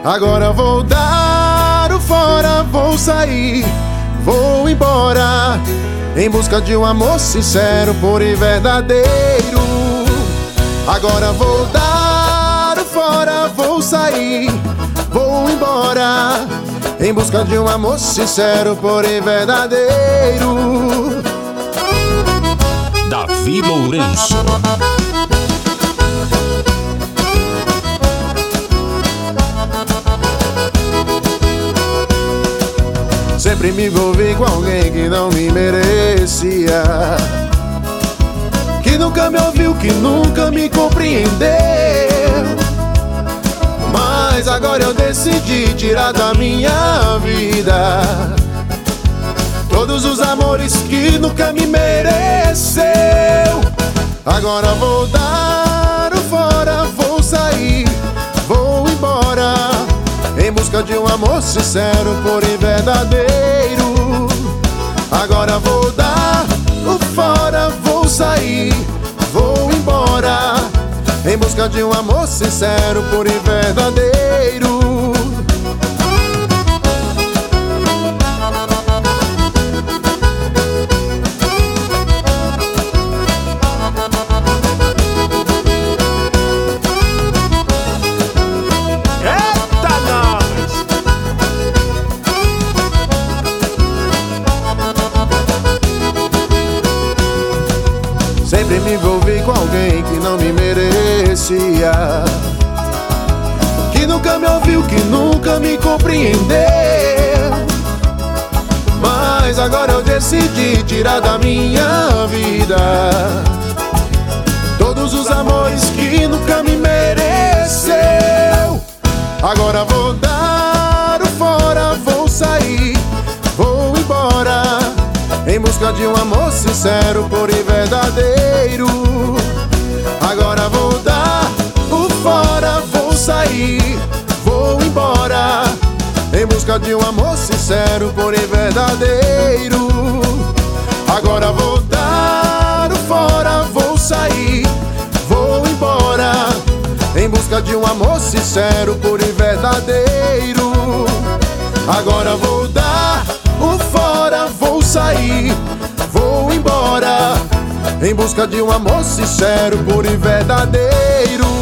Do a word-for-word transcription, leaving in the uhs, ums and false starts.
Agora vou dar o fora, vou sair, vou embora, em busca de um amor sincero, puro e verdadeiro. Agora vou dar o fora, vou sair, vou embora, em busca de um amor sincero, puro e verdadeiro. Davi Lourenço. Sempre me envolvi com alguém que não me merecia, que nunca me ouviu, que nunca me compreendeu. Mas agora eu decidi tirar da minha vida todos os amores que nunca me mereceu. Agora vou dar o fora, vou sair, vou embora, em busca de um amor sincero, puro e verdadeiro. Agora vou dar o fora, vou sair, vou embora, em busca de um amor sincero, puro e verdadeiro. Sempre me envolvi com alguém que não me merecia, que nunca me ouviu, que nunca me compreendeu. Mas agora eu decidi tirar da minha vida todos os amores que nunca me mereceu. Agora vou dar o fora, vou sair, vou embora, em busca de um amor sincero, puro e verdadeiro. Agora vou dar o fora, vou sair, vou embora, em busca de um amor sincero, puro e verdadeiro. Agora vou dar o fora, vou sair, vou embora, em busca de um amor sincero, puro e verdadeiro. Agora vou dar o fora, vou sair, vou embora, em busca de um amor sincero, puro e verdadeiro.